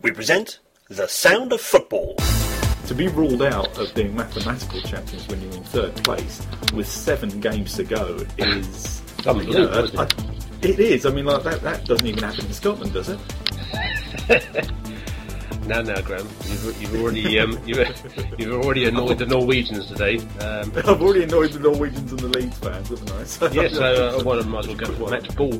we present The Sound of Football. To be ruled out of being mathematical champions when you're in third place with 7 games to go is... it is. I mean, like that doesn't even happen in Scotland, does it? No, Graham. You've already annoyed the Norwegians today. I've already annoyed the Norwegians and the Leeds fans, haven't I? So yes, I might as well go for match ball.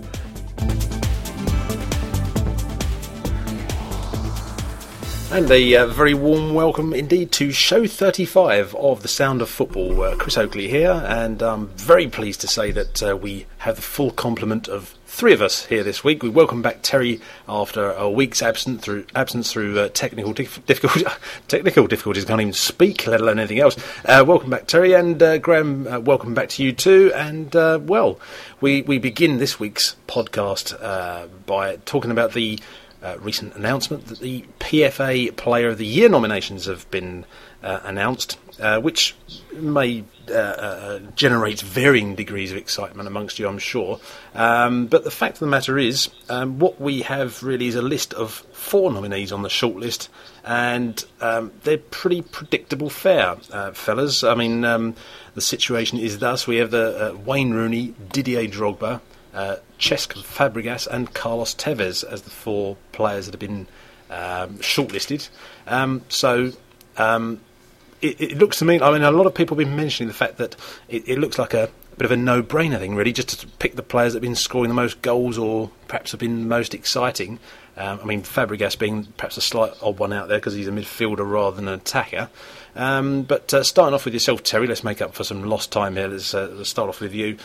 And a very warm welcome indeed to show 35 of The Sound of Football. Chris Oakley here, and I'm very pleased to say that we have the full complement of 3 of us here this week. We welcome back Terry after a week's absence through technical difficulties. Can't even speak, let alone anything else. Welcome back, Terry, and Graham. Welcome back to you too. And we begin this week's podcast by talking about the recent announcement that the PFA Player of the Year nominations have been announced, which may generate varying degrees of excitement amongst you, I'm sure. But the fact of the matter is, what we have really is a list of 4 nominees on the shortlist, and they're pretty predictable fare, fellas. I mean, the situation is thus: we have the Wayne Rooney, Didier Drogba, Cesc Fabregas and Carlos Tevez as the 4 players that have been shortlisted. It looks to me, I mean, a lot of people have been mentioning the fact that it looks like a bit of a no-brainer thing, really, just to pick the players that have been scoring the most goals or perhaps have been most exciting. I mean, Fabregas being perhaps a slight odd one out there because he's a midfielder rather than an attacker. But starting off with yourself, Terry, let's make up for some lost time here. Let's start off with you.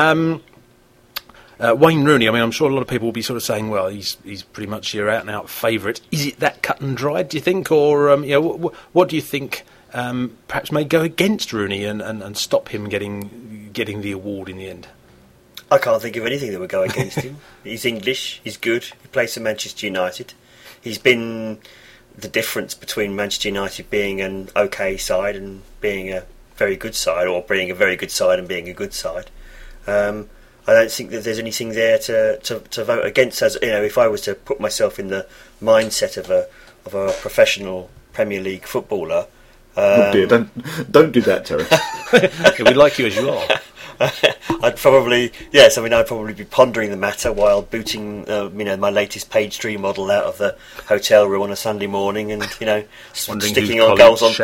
Wayne Rooney, I mean, I'm sure a lot of people will be sort of saying, well, he's pretty much your out-and-out favourite. Is it that cut and dried, do you think? Or what do you think perhaps may go against Rooney and stop him getting the award in the end? I can't think of anything that would go against him. He's English, he's good, he plays for Manchester United. He's been the difference between Manchester United being an okay side and being a very good side, or being a very good side and being a good side. I don't think that there's anything there to vote against. As you know, if I was to put myself in the mindset of a professional Premier League footballer, oh dear, don't do that, Terry. We like you as you are. I'd probably I'd probably be pondering the matter while booting my latest Page 3 model out of the hotel room on a Sunday morning, and sticking on goals on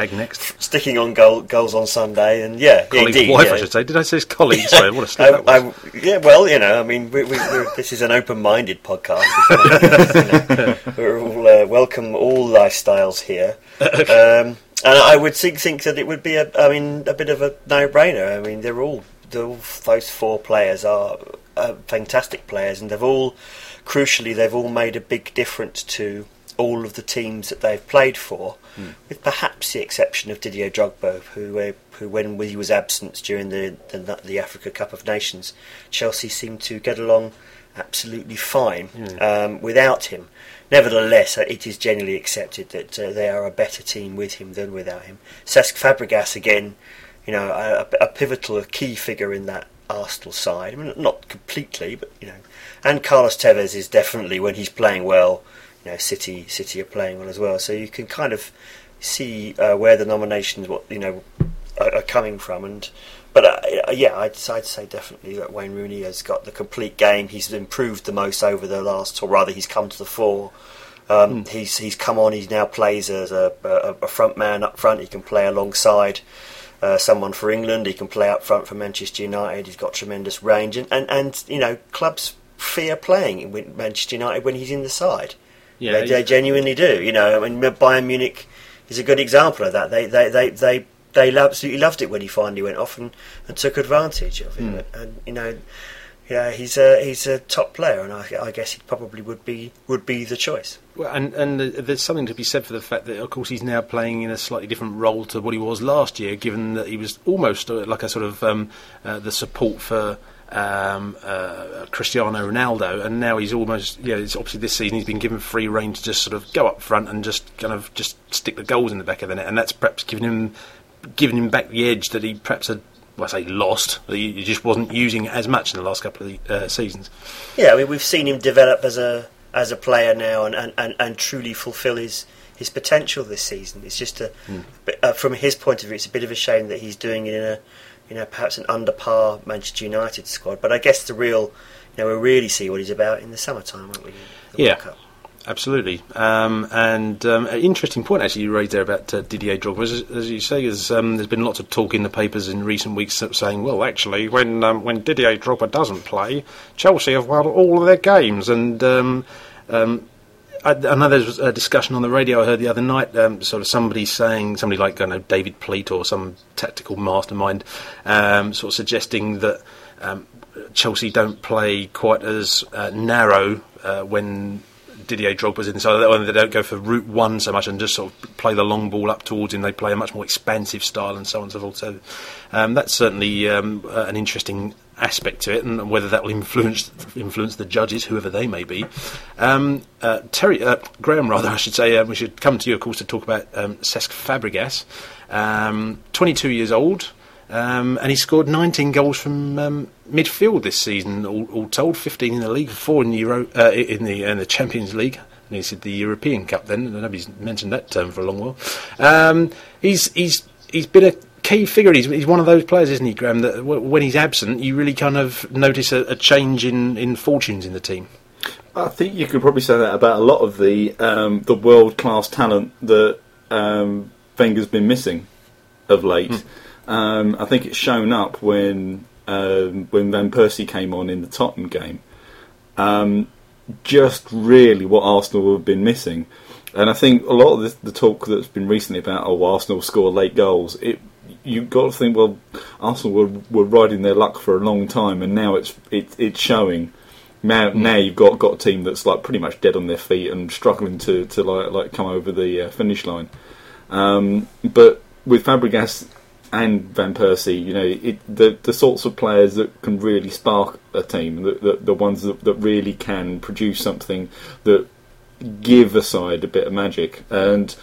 Sunday, and colleague's wife, I should say. Did I say his colleague? Sorry, what a slip that was. This is an open-minded podcast. We're all welcome all lifestyles here. And I would think that it would be a bit of a no-brainer. I mean, those 4 players are fantastic players, and they've all made a big difference to all of the teams that they've played for, with perhaps the exception of Didier Drogba, who when he was absent during the Africa Cup of Nations, Chelsea seemed to get along absolutely fine without him. Nevertheless, it is generally accepted that they are a better team with him than without him. Cesc Fabregas, again, a pivotal, key figure in that Arsenal side. I mean, not completely, but and Carlos Tevez is definitely, when he's playing well, City are playing well as well. So you can kind of see where the nominations are coming from. I'd say definitely that Wayne Rooney has got the complete game. He's improved the most over the last, or rather, he's come to the fore. He's come on. He now plays as a front man up front. He can play alongside someone for England. He can play up front for Manchester United. He's got tremendous range, and clubs fear playing with Manchester United when he's in the side. Yeah, they genuinely do. Bayern Munich is a good example of that. They absolutely loved it when he finally went off and took advantage of him. And he's a top player, and I guess he probably would be the choice. Well, and there's something to be said for the fact that, of course, he's now playing in a slightly different role to what he was last year, given that he was almost like a sort of the support for Cristiano Ronaldo, and now he's almost, it's obviously this season he's been given free rein to just sort of go up front and just stick the goals in the back of the net, and that's perhaps giving him back the edge that he perhaps had, lost, that he just wasn't using as much in the last couple of seasons. Yeah, we've seen him develop as a as a player now and truly fulfil his potential this season. It's just from his point of view, it's a bit of a shame that he's doing it in a perhaps an under par Manchester United squad. But I guess we'll really see what he's about in the summertime, won't we? The World Cup. Absolutely. An interesting point actually you raised there about Didier Drogba. As you say, there's been lots of talk in the papers in recent weeks saying, well, actually, when Didier Drogba doesn't play, Chelsea have won all of their games. And I know there was a discussion on the radio I heard the other night, sort of somebody like David Pleat or some tactical mastermind, sort of suggesting that Chelsea don't play quite as narrow when Didier Drogba's in, so they don't go for route one so much and just sort of play the long ball up towards him. They play a much more expansive style and so on and so forth. So that's certainly an interesting aspect to it, and whether that will influence the judges, whoever they may be. Graham, I should say, we should come to you, of course, to talk about Cesc Fabregas, 22 years old. And he scored 19 goals from midfield this season, all told. 15 in the league, 4 in the Champions League. And he said the European Cup. Then nobody's mentioned that term for a long while. He's been a key figure. He's one of those players, isn't he, Graham? That when he's absent, you really kind of notice a change in fortunes in the team. I think you could probably say that about a lot of the world class talent that Wenger's been missing of late. I think it's shown up when Van Persie came on in the Tottenham game. Just really what Arsenal have been missing. And I think a lot of the talk that's been recently about, Arsenal score late goals, you've got to think, well, Arsenal were riding their luck for a long time, and now it's showing. Now you've got a team that's like pretty much dead on their feet and struggling to come over the finish line. But with Fabregas and Van Persie, the sorts of players that can really spark a team, the ones that really can produce something that give a side a bit of magic, and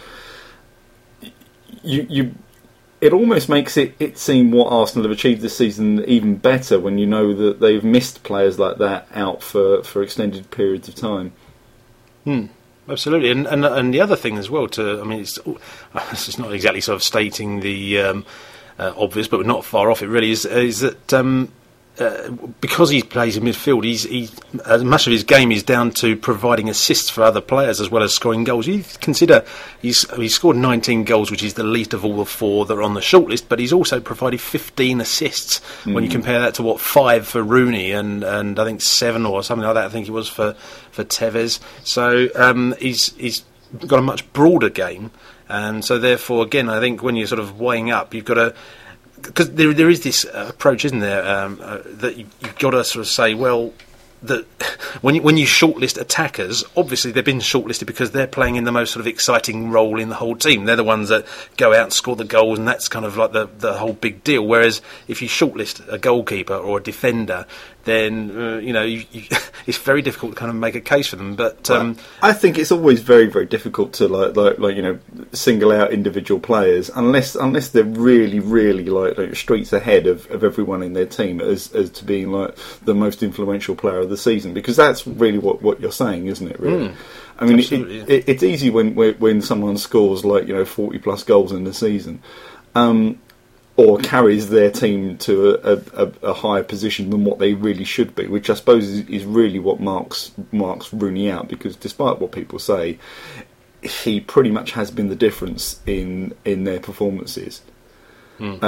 it almost makes it seem what Arsenal have achieved this season even better when you know that they've missed players like that out for extended periods of time. Absolutely, and the other thing as well, it's not exactly sort of stating the obvious, but not far off it really, is that because he plays in midfield, much of his game is down to providing assists for other players as well as scoring goals. You consider he's scored 19 goals, which is the least of all the 4 that are on the shortlist, but he's also provided 15 assists. When you compare that to 5 for Rooney and I think 7 or something like that, I think it was for Tevez. So he's got a much broader game, and so therefore, again, I think when you're sort of weighing up, you've got to, because there is this approach, isn't there, that you've got to sort of say, well, that when you shortlist attackers, obviously they've been shortlisted because they're playing in the most sort of exciting role in the whole team. They're the ones that go out and score the goals, and that's kind of like the whole big deal. Whereas if you shortlist a goalkeeper or a defender, then it's very difficult to kind of make a case for them. But I think it's always very, very difficult to like single out individual players unless they're really, really like streets ahead of everyone in their team as to being like the most influential player of the season, because that's really what you're saying, isn't it? Really. I mean, it's easy when someone scores 40 plus goals in the season. Or carries their team to a higher position than what they really should be, which I suppose is really what marks Rooney out, because despite what people say, he pretty much has been the difference in their performances. Him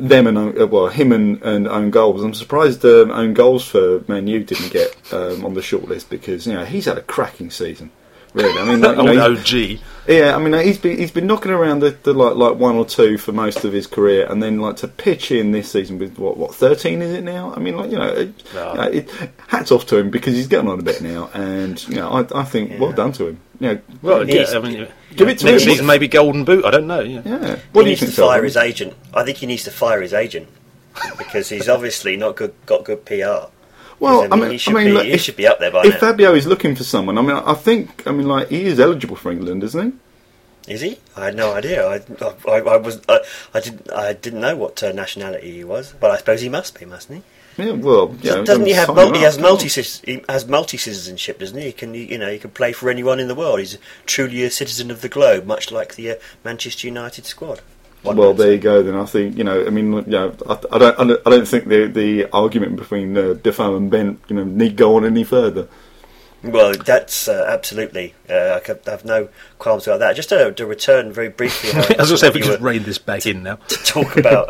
and own goals. I'm surprised own goals for Man U didn't get on the shortlist, because he's had a cracking season. Really, I mean, OG. Yeah, I mean, he's been knocking around the like 1 or 2 for most of his career, and then to pitch in this season with what 13 is it now? I mean, hats off to him, because he's getting on a bit now, and I think well done to him. Give it to next him. season, maybe Golden Boot. I don't know. Yeah. What do you think? Fire his agent. I think he needs to fire his agent, because he's obviously got good PR. Well, he should be up there by now. If Fabio is looking for someone, I think he is eligible for England, isn't he? Is he? I had no idea. I didn't know what nationality he was, but I suppose he must be, mustn't he? Yeah, well, yeah, doesn't he have he has multi-citizenship, doesn't he? He can play for anyone in the world. He's truly a citizen of the globe, much like the Manchester United squad. Well, there you go. Then I think I don't think the argument between Defoe and Bent need go on any further. Well, that's absolutely. I have no qualms about that. Just to return very briefly. I was going to say, if we just rein this back in now. To talk about.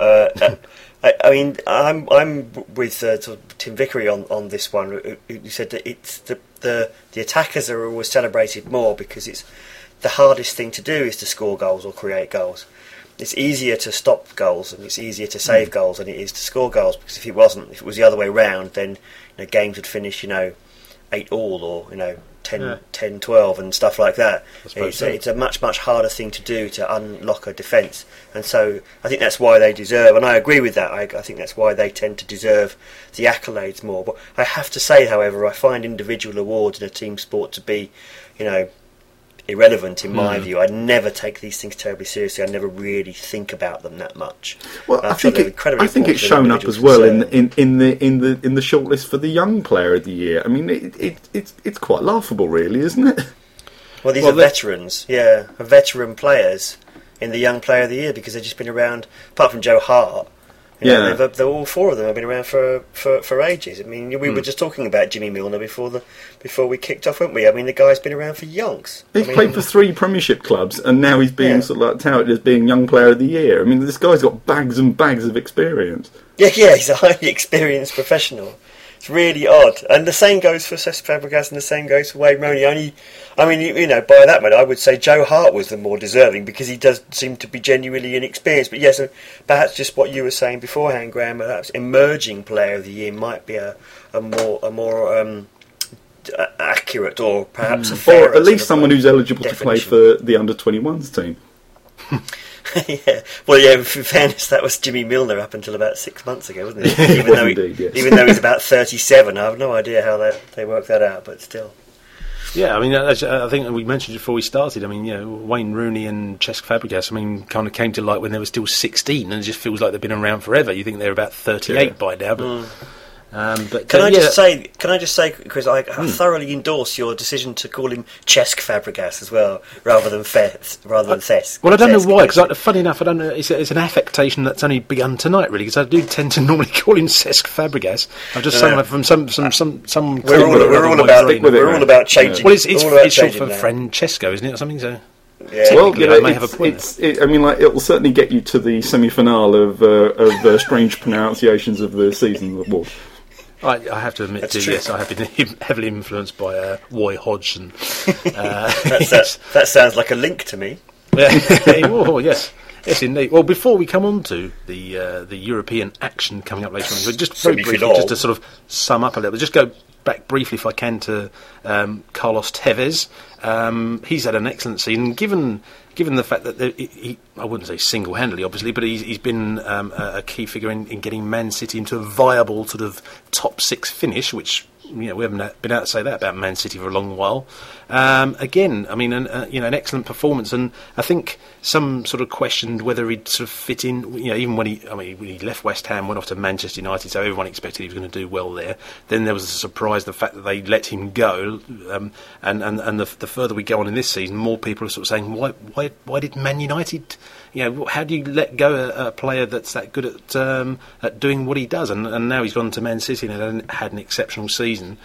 I'm with Tim Vickery on this one. Who said that it's the attackers are always celebrated more because it's the hardest thing to do is to score goals or create goals. It's easier to stop goals and it's easier to save goals than it is to score goals, because if it was the other way round, then games would finish 8-8 or 10-12 and stuff like that. It's a much harder thing to do to unlock a defence, and so I think that's why they deserve, and I agree with that, I think that's why they tend to deserve the accolades more. But I have to say, however, I find individual awards in a team sport to be irrelevant in my view. I never take these things terribly seriously. I never really think about them that much. Well, I think it's shown up as well in the shortlist for the Young Player of the Year. I mean, it's quite laughable, really, isn't it? Well, these are veterans, veteran players in the Young Player of the Year, because they've just been around. Apart from Joe Hart, they're all four of them have been around for ages. I mean, we were just talking about Jimmy Milner before we kicked off, weren't we? I mean, the guy's been around for yonks. He's played for 3 Premiership clubs, and now he's being touted as being Young Player of the Year. I mean, this guy's got bags and bags of experience. Yeah, he's a highly experienced professional. It's really odd, and the same goes for Cesc Fabregas, and the same goes for Wayne Rooney. By that much, I would say Joe Hart was the more deserving, because he does seem to be genuinely inexperienced. But yes, perhaps just what you were saying beforehand, Graham. Perhaps emerging player of the year might be a more accurate, or perhaps a fairer, or at least someone who's eligible to play for the under-21s team. In fairness, that was Jimmy Milner up until about 6 months ago, wasn't it? Even though he's about 37, I have no idea how they worked that out, but still. Yeah, I mean, I think we mentioned before we started. I mean, Wayne Rooney and Cesc Fabregas, kind of came to light when they were still 16, and it just feels like they've been around forever. You think they're about 38 by now, but. Can I just say, Chris, I thoroughly endorse your decision to call him Cesc Fabregas as well, rather than Cesc. Well, I don't know why, because funny enough, I don't know. It's an affectation that's only begun tonight, really, because I do tend to normally call him Cesc Fabregas. I've just sung from some. We're all about changing. Well, it's short for Francesco, isn't it, or something? So. Yeah. Well, I may have a point. It will certainly get you to the semi-finale of strange pronunciations of the season award. I have to admit, yes, I have been heavily influenced by Roy Hodgson. That sounds like a link to me. Oh, yes. Yes, indeed. Well, before we come on to the European action coming up later on, just very briefly, just to sort of sum up a little bit, just go back briefly, if I can, to Carlos Tevez. He's had an excellent season, given the fact that he, I wouldn't say single-handedly, obviously, but he's been a key figure in getting Man City into a viable sort of top 6 finish, which we haven't been able to say that about Man City for a long while. Again, I mean, an excellent performance, and I think some sort of questioned whether he'd sort of fit in. Even when he left West Ham, went off to Manchester United, so everyone expected he was going to do well there. Then there was a surprise, the fact that they let him go, and the further we go on in this season, more people are sort of saying, why did Man United? How do you let go a player that's that good at doing what he does? And now he's gone to Man City and had an exceptional season.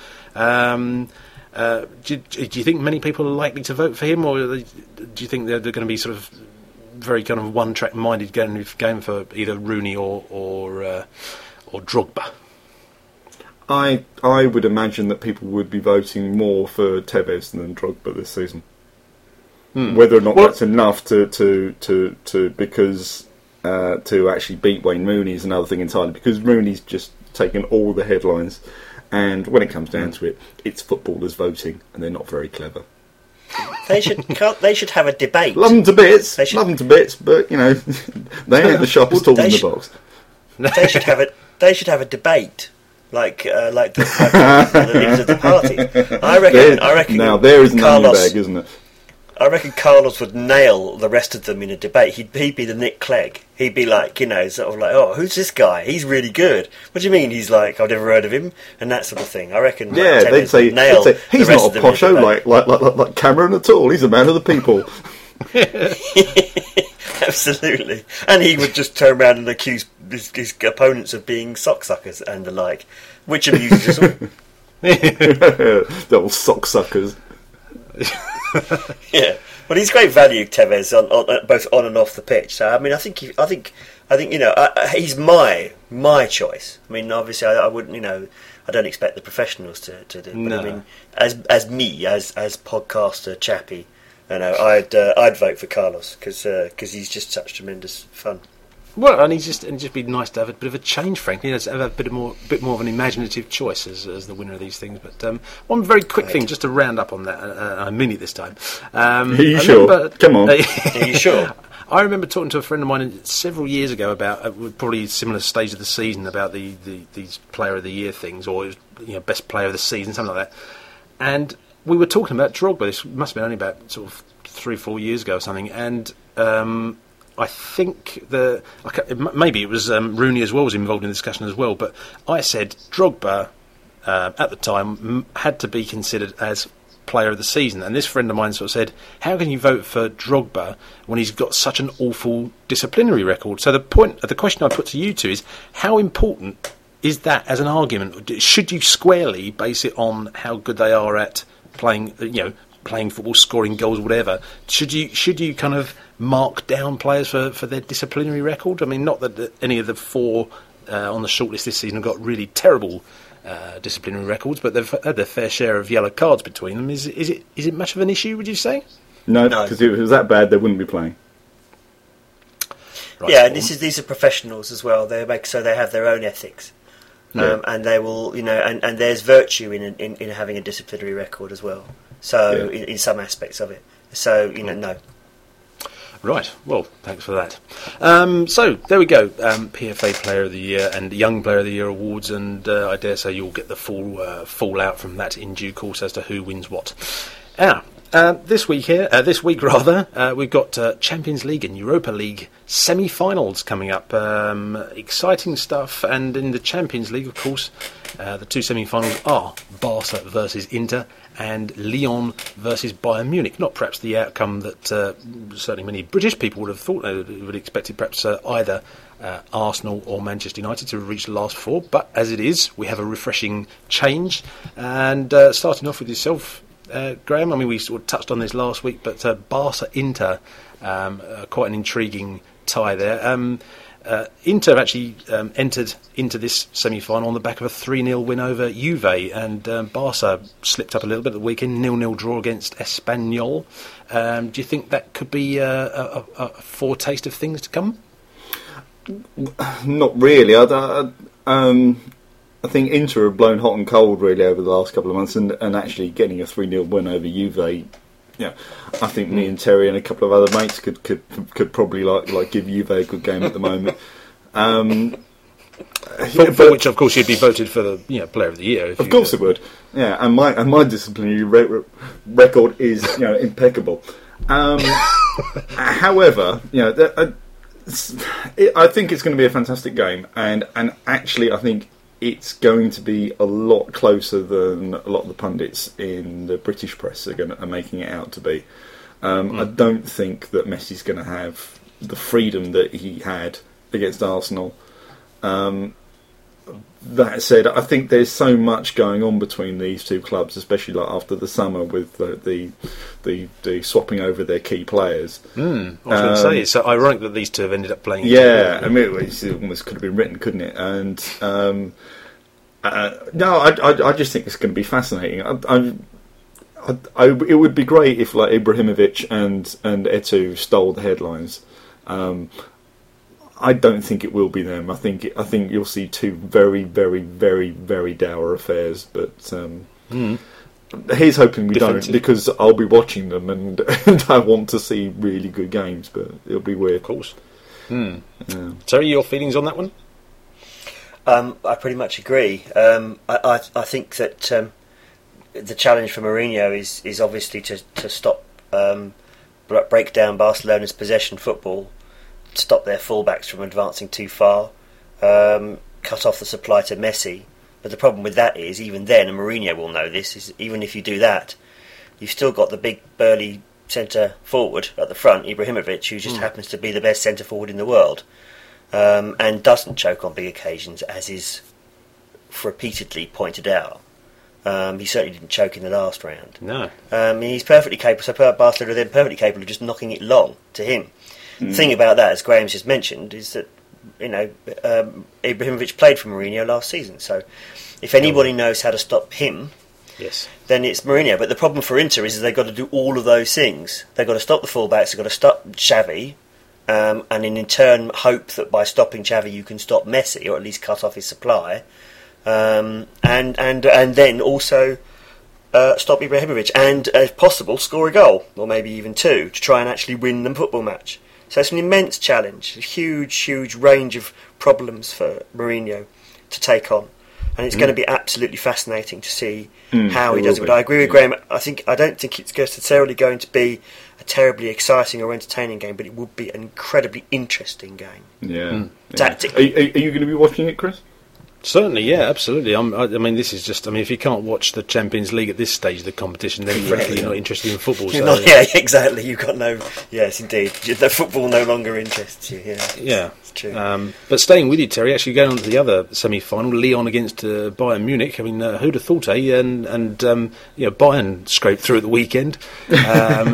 Do you think many people are likely to vote for him, or do you think they're going to be sort of very kind of one-track minded, going for either Rooney or Drogba? I would imagine that people would be voting more for Tevez than Drogba this season. Whether or not that's enough to actually beat Wayne Rooney is another thing entirely, because Rooney's just taken all the headlines, and when it comes down to it, it's footballers voting, and they're not very clever. They should have a debate. Love them to bits, but they ain't the sharpest tool in the box. They should have a debate. Like the leaders of the party. I reckon. Now there is an underbag, isn't it? I reckon Carlos would nail the rest of them in a debate. He'd be the Nick Clegg. He'd be like, sort of like, oh, who's this guy? He's really good. What do you mean? He's like, I've never heard of him, and that sort of thing. I reckon. Yeah, they'd say he's not a posho like Cameron at all. He's a man of the people. Absolutely, and he would just turn around and accuse his opponents of being socksuckers and the like, which amuses us all. The old socksuckers. Yeah, but he's great value, Tevez, on both on and off the pitch. So I mean, I think he's my choice. I mean, obviously, I wouldn't, I don't expect the professionals to do. But No. I mean, as podcaster Chappie, I'd vote for Carlos because he's just such tremendous fun. Well, and it'd just be nice to have a bit of a change, frankly. Have a bit more of an imaginative choice as the winner of these things. But one very quick thing, just to round up on that, I mean it this time. Are you sure? Come on. Are you sure? I remember talking to a friend of mine several years ago about probably a similar stage of the season about these Player of the Year things, or best Player of the Season, something like that. And we were talking about Drogba. This must have been only about sort of 3-4 years ago or something, and. I think maybe it was Rooney as well was involved in the discussion as well, but I said Drogba at the time had to be considered as Player of the Season, and this friend of mine sort of said, how can you vote for Drogba when he's got such an awful disciplinary record? So the question I put to you two is, how important is that as an argument? Should you squarely base it on how good they are at playing football, scoring goals, whatever? Should you kind of mark down players for their disciplinary record? I mean, not that any of the four on the shortlist this season have got really terrible disciplinary records, but they've had their fair share of yellow cards between them. Is it much of an issue, would you say? No, because if it was that bad, they wouldn't be playing. Right. Yeah, and these are professionals as well. They have their own ethics, and they will, and there's virtue in having a disciplinary record as well. So in some aspects of it. So no. Right, well, thanks for that. So, there we go, PFA Player of the Year and Young Player of the Year awards, and I dare say you'll get the full fallout from that in due course as to who wins what. Now, this week, we've got Champions League and Europa League semi-finals coming up. Exciting stuff, and in the Champions League, of course, the two semi-finals are Barca versus Inter and Lyon versus Bayern Munich. Not perhaps the outcome that certainly many British people would have thought. They would have expected perhaps either Arsenal or Manchester United to have reached the last four, but as it is, we have a refreshing change. And starting off with yourself, Graham, I mean, we sort of touched on this last week, but Barca-Inter, quite an intriguing tie there. Inter actually entered into this semi-final on the back of a 3-0 win over Juve, and Barca slipped up a little bit at the weekend, 0-0 draw against Espanyol. Do you think that could be a foretaste of things to come? Not really. I think Inter have blown hot and cold really over the last couple of months, and actually getting a 3-0 win over Juve. Yeah, I think me and Terry and a couple of other mates could probably like give Juve a good game at the moment. For which, of course, you'd be voted for the Player of the Year. Of course, it would. Yeah, and my disciplinary record is impeccable. However, I think it's going to be a fantastic game, and actually, I think it's going to be a lot closer than a lot of the pundits in the British press are making it out to be. I don't think that Messi's going to have the freedom that he had against Arsenal. That said, I think there's so much going on between these two clubs, especially like after the summer with the swapping over their key players. I was going to say, it's ironic that these two have ended up playing. Yeah, I mean, it almost could have been written, couldn't it? And no, I just think it's going to be fascinating. It would be great if like Ibrahimovic and Eto'o stole the headlines. I don't think it will be them. I think you'll see two very, very, very, very dour affairs. But here's hoping we don't, because I'll be watching them and I want to see really good games. But it'll be weird. Of course. Yeah. Terry, your feelings on that one? I pretty much agree. I think that the challenge for Mourinho is obviously to stop break down Barcelona's possession football, stop their fullbacks from advancing too far, cut off the supply to Messi. But the problem with that is, even then, and Mourinho will know this, is even if you do that, you've still got the big burly centre forward at the front, Ibrahimovic, who just happens to be the best centre forward in the world, and doesn't choke on big occasions, as is repeatedly pointed out. He certainly didn't choke in the last round. No. He's perfectly capable, so Barcelona are then perfectly capable of just knocking it long to him. The thing about that, as Graham's just mentioned, is that Ibrahimovic played for Mourinho last season, so if anybody knows how to stop him, yes, then it's Mourinho. But the problem for Inter is they've got to do all of those things. They've got to stop the fullbacks, they've got to stop Xavi, and in turn hope that by stopping Xavi you can stop Messi, or at least cut off his supply, and then also stop Ibrahimovic, and if possible score a goal, or maybe even two, to try and actually win the football match. So it's an immense challenge, a huge range of problems for Mourinho to take on, and it's going to be absolutely fascinating to see how he does it. But I agree with Graham. I don't think it's necessarily going to be a terribly exciting or entertaining game, but it would be an incredibly interesting game. Yeah. Tactically. Are you going to be watching it, Chris? Certainly, yeah, absolutely. This is just. If you can't watch the Champions League at this stage of the competition, then frankly you're not interested in football. So. Yeah, exactly. You've got no. Yes, indeed. The football no longer interests you. Yeah, it's true. But staying with you, Terry, actually going on to the other semi-final, Lyon against Bayern Munich. I mean, who'd have thought, eh? And Bayern scraped through at the weekend. Narrow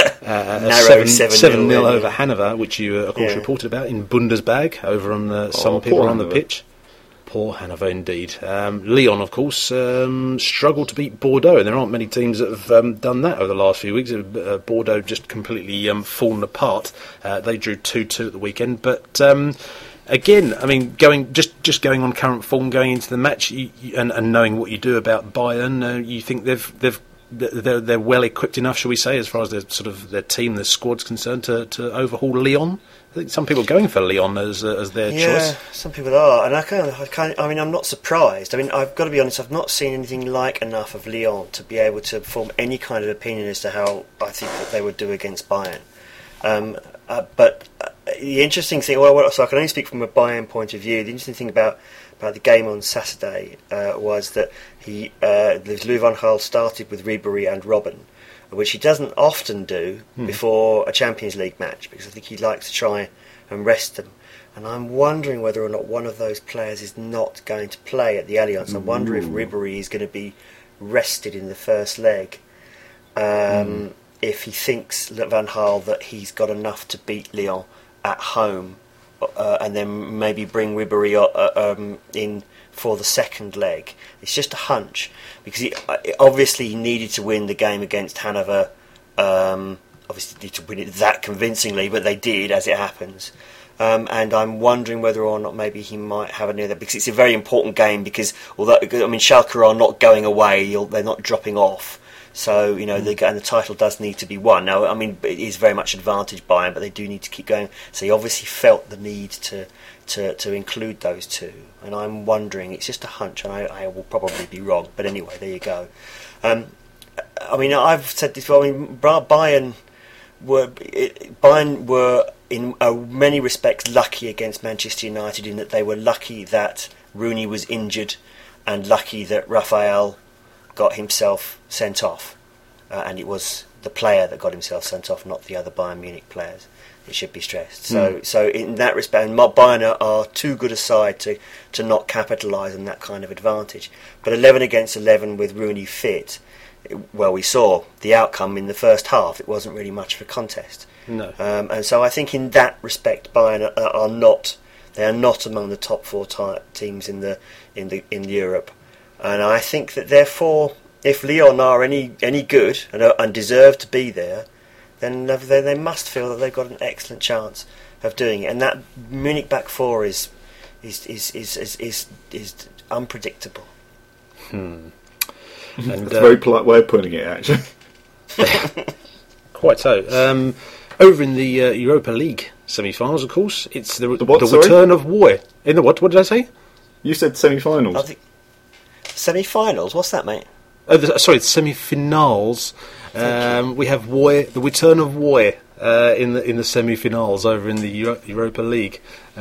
7-0 over Hanover, which you of course reported about in Bundesbag over on some people on the pitch. Poor Hanover indeed. Lyon, of course, struggled to beat Bordeaux, and there aren't many teams that have done that over the last few weeks. Bordeaux just completely fallen apart. They drew 2-2 at the weekend, but again, I mean, going on current form, going into the match, and knowing what you do about Bayern, you think they're well equipped enough, shall we say, as far as their team, their squad's concerned, to overhaul Lyon. I think some people are going for Lyon as their choice. Yeah, some people are, and I'm not surprised. I mean, I've got to be honest, I've not seen anything like enough of Lyon to be able to form any kind of opinion as to how I think that they would do against Bayern. But the interesting thing, so I can only speak from a Bayern point of view. The interesting thing about the game on Saturday was that Louis van Gaal started with Ribéry and Robben, which he doesn't often do before a Champions League match, because I think he likes to try and rest them. And I'm wondering whether or not one of those players is not going to play at the Allianz. I wonder if Ribéry is going to be rested in the first leg, if he thinks, Van Gaal, that he's got enough to beat Lyon at home, and then maybe bring Ribéry in for the second leg. It's just a hunch, because he obviously needed to win the game against Hanover. Obviously needed to win it that convincingly, but they did, as it happens. And I'm wondering whether or not maybe he might have another, because it's a very important game, because Schalke are not going away, they're not dropping off. So, and the title does need to be won. Now, I mean, it is very much advantage Bayern, but they do need to keep going. So he obviously felt the need to include those two. And I'm wondering, it's just a hunch, and I will probably be wrong. But anyway, there you go. I've said this before, Bayern were in many respects lucky against Manchester United, in that they were lucky that Rooney was injured and lucky that Raphael got himself sent off, and it was the player that got himself sent off, not the other Bayern Munich players. It should be stressed. So in that respect, Bayern are too good a side to not capitalise on that kind of advantage. But 11 against 11 with Rooney fit, we saw the outcome in the first half. It wasn't really much of a contest. No. And so I think in that respect, Bayern are not among the top four teams in Europe. And I think that therefore, if Lyon are any good and deserve to be there, then they must feel that they've got an excellent chance of doing it. And that Munich back four is unpredictable. And that's a very polite way of putting it, actually. Quite so. Over in the Europa League semi-finals, of course, it's the sorry? return of war. In the what? What did I say? You said semi-finals. I think semi-finals. What's that, mate? the semi-finals. We have the return of Woy in the semi-finals over in the Europa League,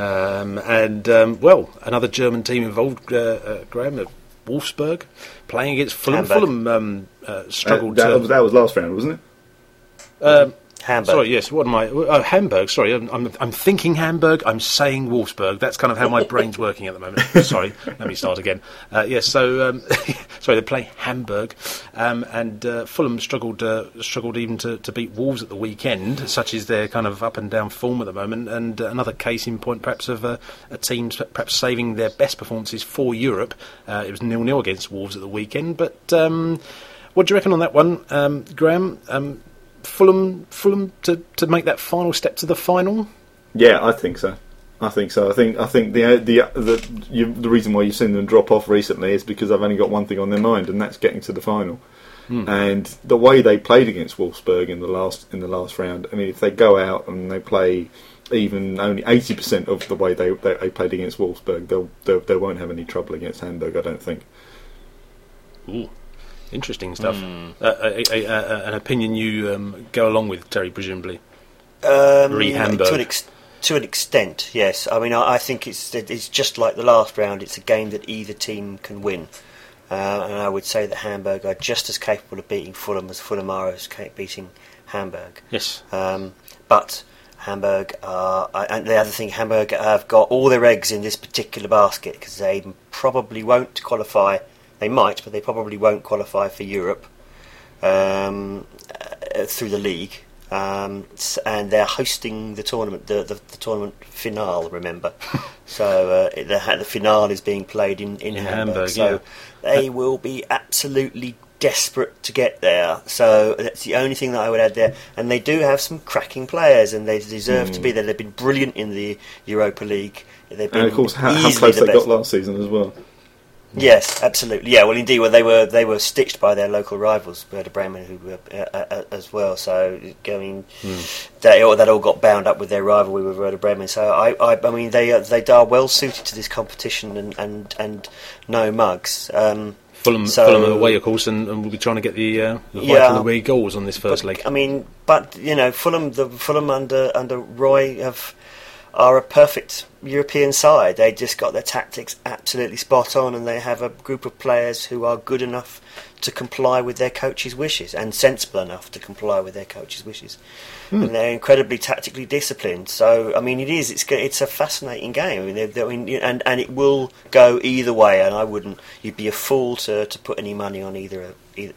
another German team involved. Graham, at Wolfsburg, playing against Fulham. Fulham struggled. That was last round, wasn't it? Hamburg. Sorry, yes. What am I? Hamburg. Sorry, I'm thinking Hamburg. I'm saying Wolfsburg. That's kind of how my brain's working at the moment. Sorry, let me start again. Yes. So, sorry, they play Hamburg, and Fulham struggled even to beat Wolves at the weekend. Such is their kind of up and down form at the moment, and another case in point, perhaps of a team perhaps saving their best performances for Europe. It was 0-0 against Wolves at the weekend. But what do you reckon on that one, Graham? Fulham to make that final step to the final? Yeah, I think so. I think the reason why you've seen them drop off recently is because they've only got one thing on their mind, and that's getting to the final. And the way they played against Wolfsburg in the last round, I mean, if they go out and they play even only 80% of the way they played against Wolfsburg, they won't have any trouble against Hamburg, I don't think. Ooh. Interesting stuff. An opinion you go along with, Terry, presumably. To an extent, yes. I mean, I think it's just like the last round. It's a game that either team can win, and I would say that Hamburg are just as capable of beating Fulham as Fulham are as beating Hamburg. Yes. But Hamburg and the other thing, Hamburg have got all their eggs in this particular basket because they probably won't qualify. They might, but they probably won't qualify for Europe through the league, and they're hosting the tournament, the tournament finale. Remember, so the finale is being played in Hamburg. So they will be absolutely desperate to get there. So that's the only thing that I would add there. And they do have some cracking players, and they deserve to be there. They've been brilliant in the Europa League. They've been, and of course, how close they got last season as well. Yes, absolutely. Yeah, well, indeed, they were stitched by their local rivals, Werder Bremen, who were as well. So, I mean, that all got bound up with their rivalry with Werder Bremen. So, I mean, they are well suited to this competition and no mugs. Fulham away, of course, and we'll be trying to get the vital away goals on this first leg. I mean, but you know, Fulham under Roy are a perfect European side. They just got their tactics absolutely spot on, and they have a group of players who are good enough to comply with their coach's wishes and sensible enough to comply with their coach's wishes. And they're incredibly tactically disciplined. So, I mean, it's a fascinating game. And it will go either way. And you'd be a fool to put any money on either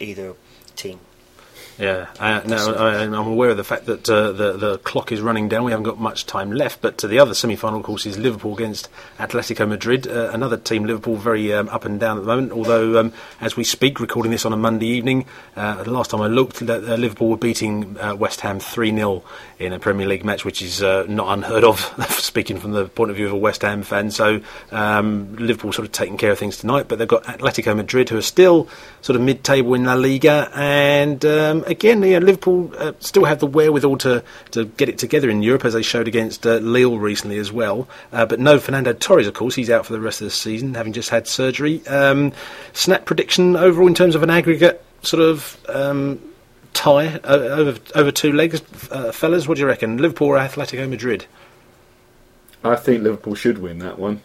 team. Yeah, I'm aware of the fact that the clock is running down. We haven't got much time left, but the other semi-final, of course, is Liverpool against Atletico Madrid. Another team, Liverpool, very up and down at the moment, although as we speak, recording this on a Monday evening, the last time I looked, Liverpool were beating West Ham 3-0 in a Premier League match, which is not unheard of, speaking from the point of view of a West Ham fan. So Liverpool sort of taking care of things tonight, but they've got Atletico Madrid, who are still sort of mid-table in La Liga, and again, Liverpool still have the wherewithal to get it together in Europe, as they showed against Lille recently as well. But no Fernando Torres, of course, he's out for the rest of the season, having just had surgery. Snap prediction overall in terms of an aggregate sort of tie over two legs, fellas. What do you reckon? Liverpool or Atletico Madrid? I think Liverpool should win that one.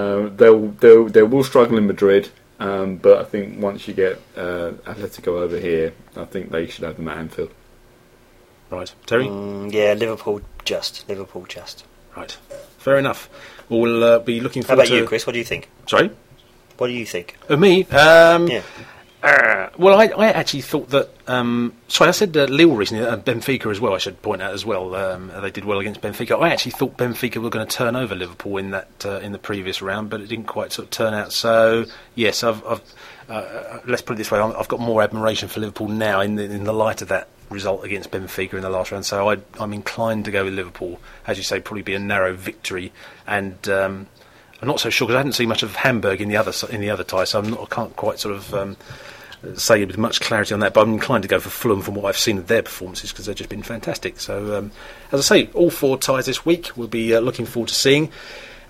They will struggle in Madrid. But I think once you get Atletico over here, I think they should have them at Anfield. Right, Terry? Yeah, Liverpool just. Right, fair enough. Well, we'll be looking forward to... How about you, Chris? What do you think? Sorry? What do you think? Of me? Yeah. Well, I actually thought that... sorry, I said Lille recently, Benfica as well, I should point out as well. They did well against Benfica. I actually thought Benfica were going to turn over Liverpool in the previous round, but it didn't quite sort of turn out. So, yes, I've let's put it this way, I've got more admiration for Liverpool now in the light of that result against Benfica in the last round. So I'm inclined to go with Liverpool. As you say, probably be a narrow victory. And I'm not so sure, because I hadn't seen much of Hamburg in the other tie, so I can't quite sort of... say with much clarity on that, but I'm inclined to go for Fulham from what I've seen of their performances, because they've just been fantastic. So, as I say, all four ties this week we'll be looking forward to seeing.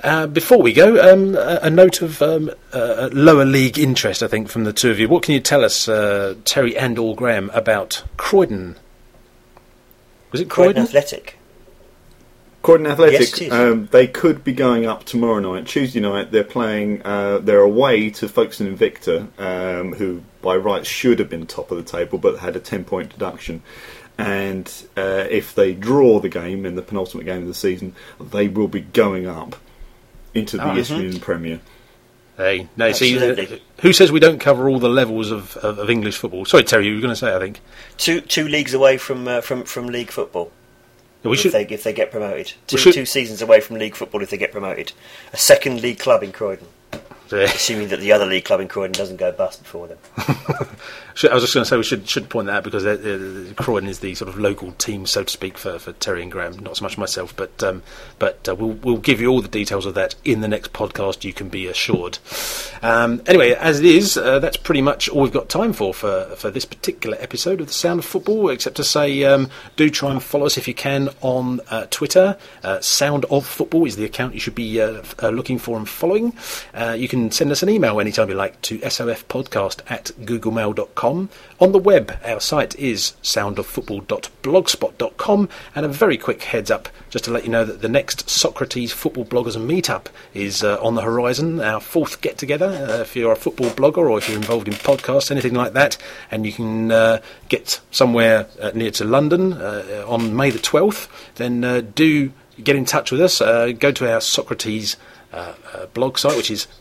Before we go, a note of lower league interest, I think, from the two of you. What can you tell us, Terry and or Graham, about Croydon? Was it Croydon? Athletic. Croydon Athletic, Yes, it is. they could be going up tomorrow night. Tuesday night, they're playing. They're away to Folkestone Invicta, who by rights should have been top of the table, but had a 10-point deduction. And if they draw the game in the penultimate game of the season, they will be going up into the Isthmian Premier. Hey, no, Absolutely. see, who says we don't cover all the levels of English football? Sorry, Terry, you were going to say, I think. Two leagues away from league football. Yeah, we should. If they get promoted. We should- 2 seasons away from league football if they get promoted. A second league club in Croydon. Assuming that the other league club in Croydon doesn't go bust before them. I was just going to say we should point that out because Croydon is the sort of local team, so to speak, for Terry and Graham. Not so much myself, but we'll give you all the details of that in the next podcast. You can be assured. Anyway, as it is, that's pretty much all we've got time for this particular episode of The Sound of Football. Except to say, do try and follow us if you can on Twitter. Sound of Football is the account you should be looking for and following. You can send us an email anytime you like to sofpodcast@googlemail.com. On the web, our site is soundoffootball.blogspot.com. And a very quick heads up, just to let you know that the next Socrates Football Bloggers Meetup is on the horizon, our 4th get-together. If you're a football blogger or if you're involved in podcasts, anything like that, and you can get somewhere near to London on May the 12th, then do get in touch with us. Go to our Socrates blog site, which is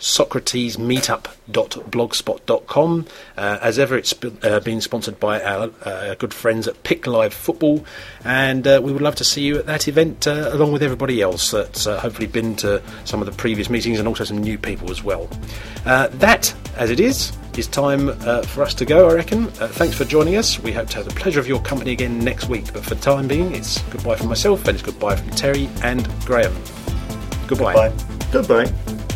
socratesmeetup.blogspot.com. As ever, it's been sponsored by our good friends at Pick Live Football, and we would love to see you at that event along with everybody else that's hopefully been to some of the previous meetings, and also some new people as well. That, as it is time for us to go, I reckon. Thanks for joining us. We hope to have the pleasure of your company again next week, but for the time being, it's goodbye from myself, and it's goodbye from Terry and Graham. Goodbye. Bye. Goodbye.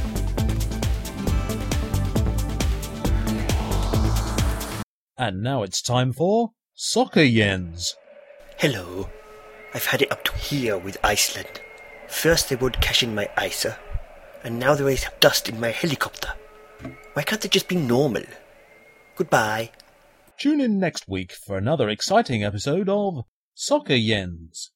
And now it's time for Soccer Yens. Hello. I've had it up to here with Iceland. First they would cash in my ISA, and now there is dust in my helicopter. Why can't they just be normal? Goodbye. Tune in next week for another exciting episode of Soccer Yens.